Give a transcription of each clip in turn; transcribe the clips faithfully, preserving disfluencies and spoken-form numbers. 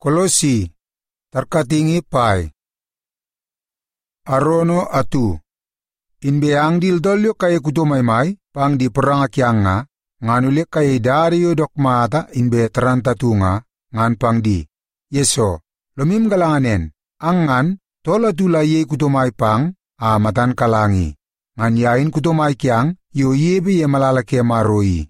Kolosi, tarkatingi pai. Arono atu. Inbeang dildolyo kay kutumaymay, pang di perangakyang nga, nganulik kay dario dokmata inbe tarantatunga, ngan pang di. Yeso, lumim galanganen, ang ngan, tola tulaye kutumay pang, amatan kalangi. Ngan yain kutumay kyang, yo yebe ye malalake maroi.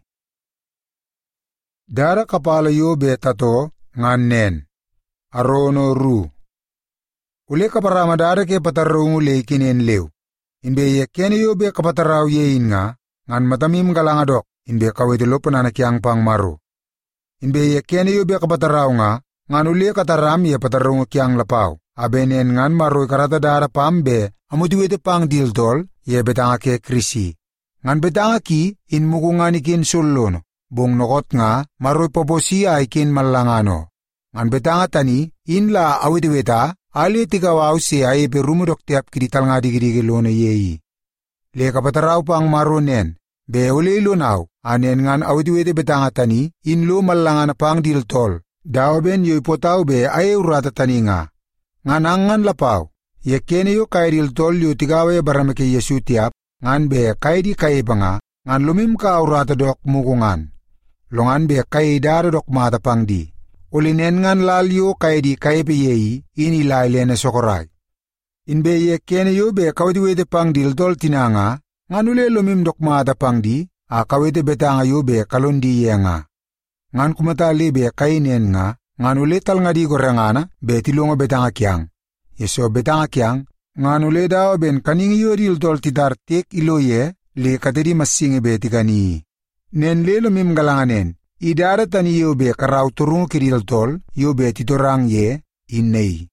Dara kapalayo betato, ngan nen. Arono ru. Ule kaparamadara ke patarungu le kinen lew. Inbe ye kene yo be kapataraw ye nga, ngan matamim galangadok, inbe kawitulo pananakyang pang maru. Inbe ye kene yo be kapataraw nga, ngan ule kataram ye patarungu kyang lapaw. Abenen ngan maru karata dara pambe, amutiwete pang dildol, ye betanga ke krisi. Ngan betanga ki, inmukungan ikin sulun, bong nokot nga, maru poposi ay kin malangano. Ngan betanga tani, inla awitiweta, ali tikawaw si ay perumudok tiap kirital nga digirigi lono yeyi. Le kapataraw pang marunen, be uli lunaw, anen ngan awitiwete betanga tani, inlo malangan pang diltol. Daw ben yoy potaw be ay urata tani nga. Ngan angan lapaw, ye kene yo kay diltol yo tigawe baramake Yesu tiap, ngan be kay di kay banga, ngan lumim ka urata dok mukungan. Longan be kay daro dok mata pang di. Ulinen ngan lalyo kay di kay piyeyi, inilay na sokoray. Inbe ye kene yo be kawitiwete pang dildol tinanga, ngan ule lumim dokmata pang di, a kawite betanga yo be kalundi ye nga. Ngan kumatali be kainen nga, ngan ule tal nga di korangana, be tilungo betanga kyang. Yeso betanga kyang, ngan ule daw ben kaningi yo dildol tidartik iloye, le katedi masingi beti kani. Nen le lumim galanganen, idara tani yo be karaw turungo kiriltol, yo be titorang ye, inay.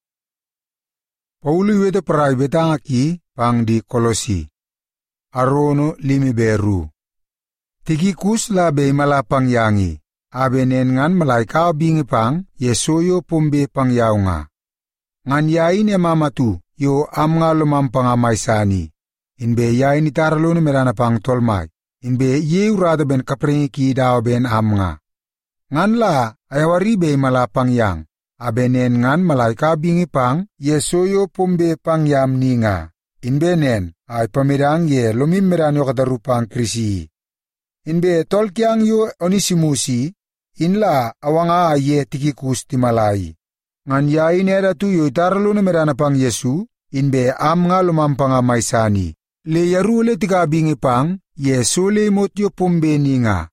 Paulu wete paray betanga ki, pang di Kolosi. Arono limi beru. Tikikus la be malapang yangi, abenen ngan malaikaw bingi pang, yesoyo pumbe pang yaw nga. Ngan yain e mamatu, yo am nga lumampang amaysani. Inbe yain itaralo na merana pang tolmay. Inbe ye urada ben kaprengi ki daw ben am nga. Ngan la ayawari be malapang yang, abenen ngan malaika bingi pang, yesoyo pumbe pang yam ni nga. Inbe nen, ay pamirang ye lumim merano kadarupang krisi. Inbe tolkyang yo onisimusi, inla awanga ye tikikus timalay. Ngan yain era tu yo itaralo na merana pang Yesu, inbe am nga lumampang amaysani. Le yarule tika bingi pang, Yesu le mot yo pumbe ni nga.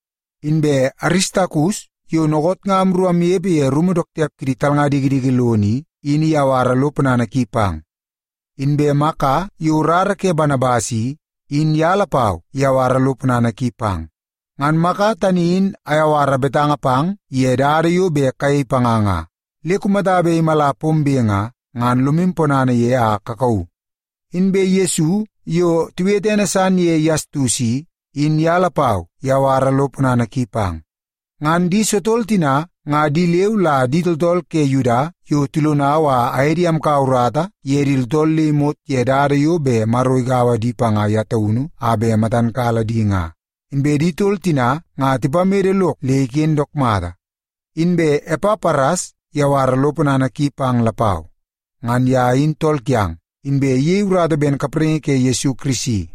Inbe Aristarchus, yo nogot nga amruam yebe ye rumudok tiap kirital nga digidigi loni, ini yawara lo pananakipang. Inbe Maka, yo rara ke Banabasi, in yalapaw, yawara lo pananakipang. Ngan Maka tanin ayawara betanga pang, ye dari yo be kay panganga. Le kumadabe mala pumbe nga, ngan lumimponana ye a kakaw. Inbe Yesu, yo tuwete na san ye yastusi, in yalapaw, yawara lo pananakipang. Ngan di sotol tina, nga di lew la ditoltol ke Yuda, yo tilunawa aeriam kaurata, ye diltol limot ye dara yo be maroigawa di panga yataunu, abe matan kala di nga. Inbe ditol tina, nga tipamerelok lekin dokmata. Inbe epaparas, yawara lo pananakipang lapaw. Ngan yain tol kyang. Inbe ye urada ben kaprengi ke Yesu Krisi.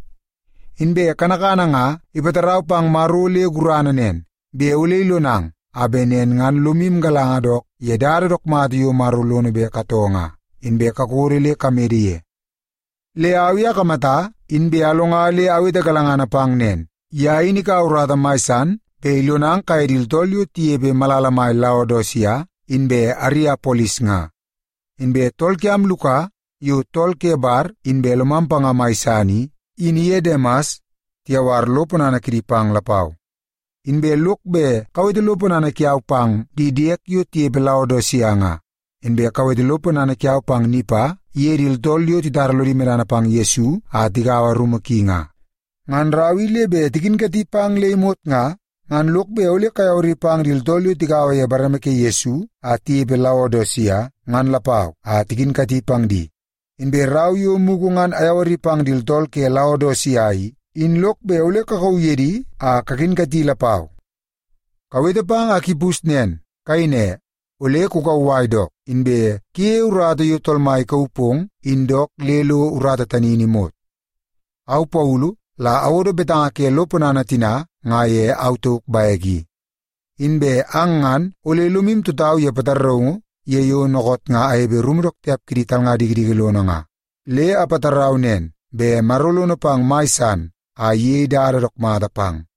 Inbe kanakana nga, ipataraw pang marule gurananen, be ule lunang, abenen ngan lumim galangadok, ye daradok matiyo marulono be katonga, inbe kakurile kamediye. Le awya kamata, inbe alonga le awita galangana pang nen, ya ini ka urada maisan, be lunang kay diltolyo tiye be malalamay Laodicea, inbe Ariapolis nga. Inbe tolkiam luka, yo tolke bar inbe lumampang amaysani, iniye demas, tiyawar lopona na kiripang lapaw. Inbe lukbe, kawiti lopona na kiyaw pang, didiek yo tiye Laodicea nga. Inbe kawiti lopona na kiyaw pang nipa, yeril tol yo titaralo di merana pang Yesu, at ikawa rumaki nga. Ngan rawile be, tikin katipang leimot nga, ngan lukbe uli kayawri pang riltol yo tikawa ya barame ke Yesu, at tiye Laodicea, ngan lapaw, at tikin katipang di. Inbe raw yo mugungan ayawari pang diltol ke Laodicea, inlok be ule kakawiyedi a kakin katilapaw. Kawite pang akipus nen, kaine, Ule kukaway dok, inbe kie urado yu tolmay kaupong, indok lelo urada taninimot. Au Paulu, la awodo betanga ke lopunana tina, ngaye autuk bayagi. Inbe angan, ule lumim tutaw ye patarraungo, ye yo nokot nga ayebe rumrok tiap kirital nga digdigilona nga. Le apataraw nen, be maruluno pang maisan, a ye daradok madapang.